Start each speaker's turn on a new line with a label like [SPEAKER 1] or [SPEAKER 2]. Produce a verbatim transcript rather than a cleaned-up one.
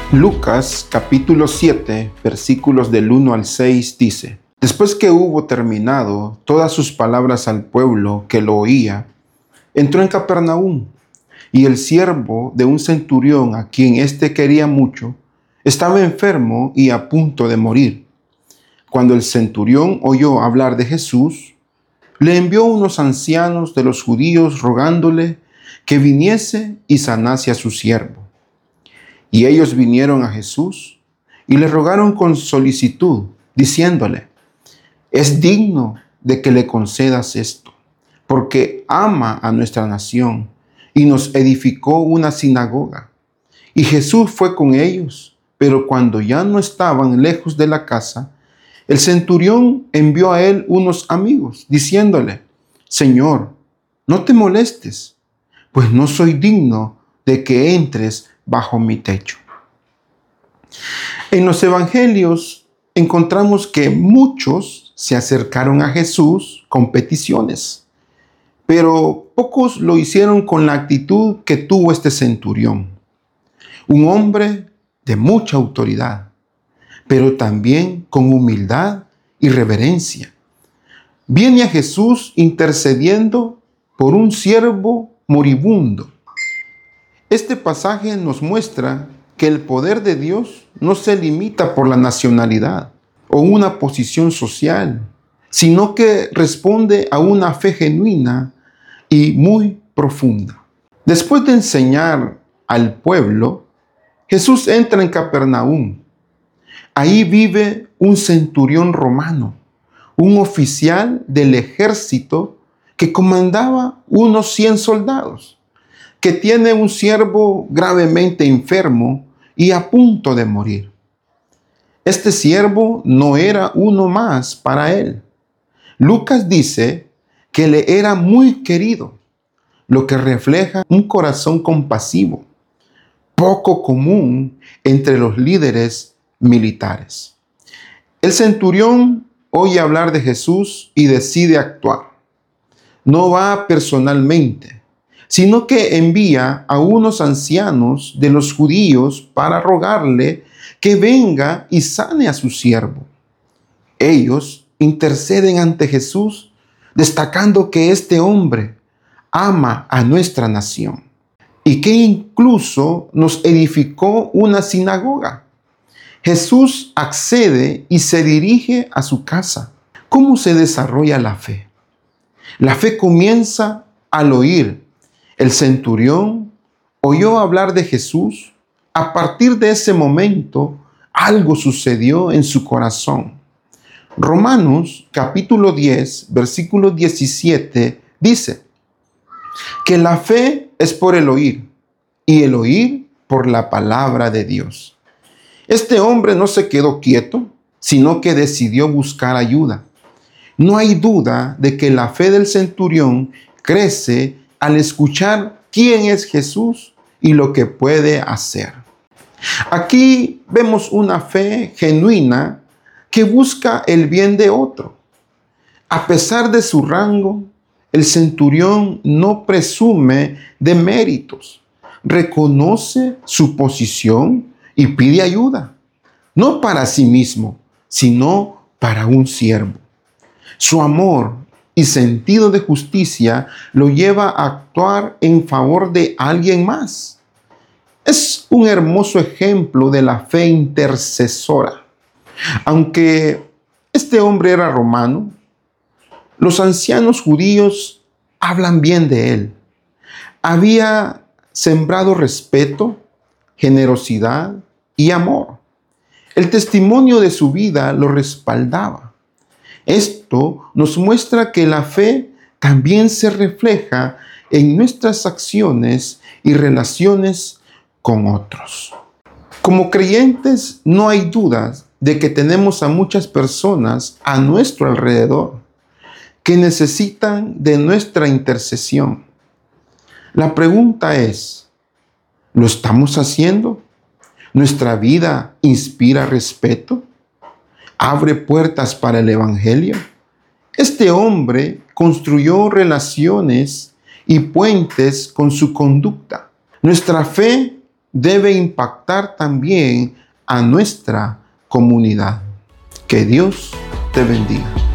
[SPEAKER 1] Lucas capítulo siete, versículos del uno al seis dice: Después que hubo terminado todas sus palabras al pueblo que lo oía, entró en Capernaum, y el siervo de un centurión, a quien éste quería mucho, estaba enfermo y a punto de morir. Cuando el centurión oyó hablar de Jesús, le envió unos ancianos de los judíos rogándole que viniese y sanase a su siervo. Y ellos vinieron a Jesús y le rogaron con solicitud, diciéndole: es digno de que le concedas esto, porque ama a nuestra nación y nos edificó una sinagoga. Y Jesús fue con ellos, pero cuando ya no estaban lejos de la casa, el centurión envió a él unos amigos, diciéndole: Señor, no te molestes, pues no soy digno de que entres bajo mi techo. En los evangelios encontramos que muchos se acercaron a Jesús con peticiones, pero pocos lo hicieron con la actitud que tuvo este centurión, un hombre de mucha autoridad, pero también con humildad y reverencia. Viene a Jesús intercediendo por un siervo moribundo. Este pasaje nos muestra que el poder de Dios no se limita por la nacionalidad o una posición social, sino que responde a una fe genuina y muy profunda. Después de enseñar al pueblo, Jesús entra en Capernaum. Ahí vive un centurión romano, un oficial del ejército que comandaba unos cien soldados, que tiene un siervo gravemente enfermo y a punto de morir. Este siervo no era uno más para él. Lucas dice que le era muy querido, lo que refleja un corazón compasivo, poco común entre los líderes militares. El centurión oye hablar de Jesús y decide actuar. No va personalmente, sino que envía a unos ancianos de los judíos para rogarle que venga y sane a su siervo. Ellos interceden ante Jesús, destacando que este hombre ama a nuestra nación y que incluso nos edificó una sinagoga. Jesús accede y se dirige a su casa. ¿Cómo se desarrolla la fe? La fe comienza al oír. El centurión oyó hablar de Jesús. A partir de ese momento, algo sucedió en su corazón. Romanos capítulo diez, versículo diecisiete dice que la fe es por el oír y el oír por la palabra de Dios. Este hombre no se quedó quieto, sino que decidió buscar ayuda. No hay duda de que la fe del centurión crece al escuchar quién es Jesús y lo que puede hacer. Aquí vemos una fe genuina que busca el bien de otro. A pesar de su rango, el centurión no presume de méritos. Reconoce su posición y pide ayuda, no para sí mismo, sino para un siervo. Su amor y sentido de justicia lo lleva a actuar en favor de alguien más. Es un hermoso ejemplo de la fe intercesora. Aunque este hombre era romano, los ancianos judíos hablan bien de él. Había sembrado respeto, generosidad y amor. El testimonio de su vida lo respaldaba. Esto nos muestra que la fe también se refleja en nuestras acciones y relaciones con otros. Como creyentes, no hay dudas de que tenemos a muchas personas a nuestro alrededor que necesitan de nuestra intercesión. La pregunta es, ¿lo estamos haciendo? ¿Nuestra vida inspira respeto? ¿Abre puertas para el evangelio? Este hombre construyó relaciones y puentes con su conducta. Nuestra fe debe impactar también a nuestra comunidad. Que Dios te bendiga.